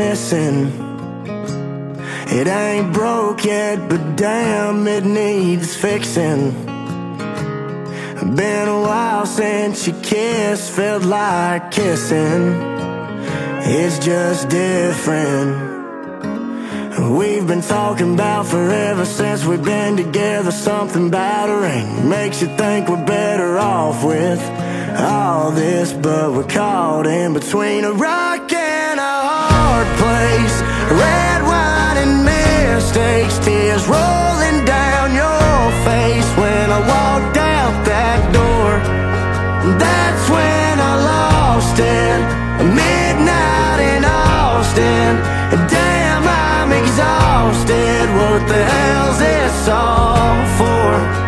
missing. It ain't broke yet, but damn, it needs fixing. Been a while since you kissed, felt like kissing. It's just different. We've been talking about forever since we've been together. Something about a ring makes you think we're better off with all this, but we're caught in between a rock and a hard place. Red wine and mistakes, tears rolling down your face. When I walked out that door, that's when I lost it. Midnight in Austin, damn, I'm exhausted. What the hell's this all for?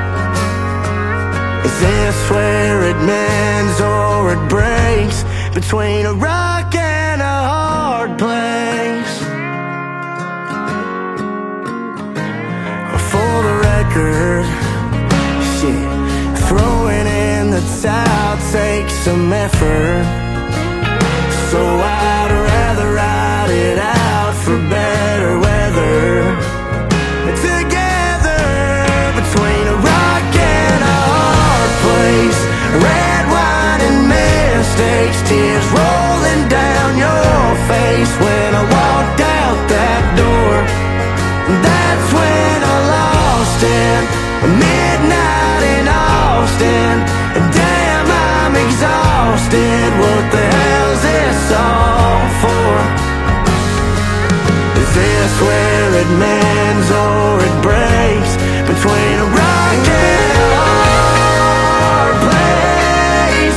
Is this where it mends or it breaks? Between a rock and a hard place. For the record, shit, throwing in the towel takes some effort. So I'd rather ride it out for better weather. Together, between a rock and a hard place. Red wine and mistakes, tears rolling down your face. When I walked out that door, that's when I lost it. Midnight in Austin, damn, I'm exhausted. What the hell's this all for? Is this where it mends or it breaks? Between a rock and a hard place.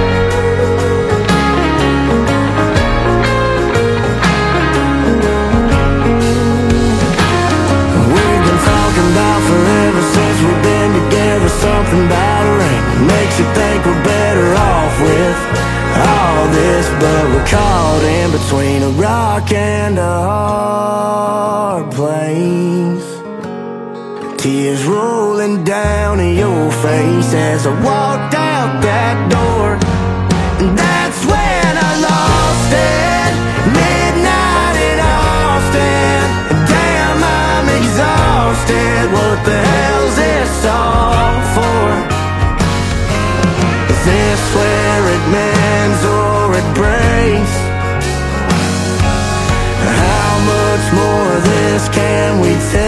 We've been talking about forever since we've been together. Something about a ring makes you think we're better off with all this, but we're caught in between a rock and a hard place. Tears rolling down your face as I walked out that door. That's when I lost it. Midnight in Austin, damn, I'm exhausted. What the hell's this all for? Is this where it mends or it breaks? How much more of this can we take?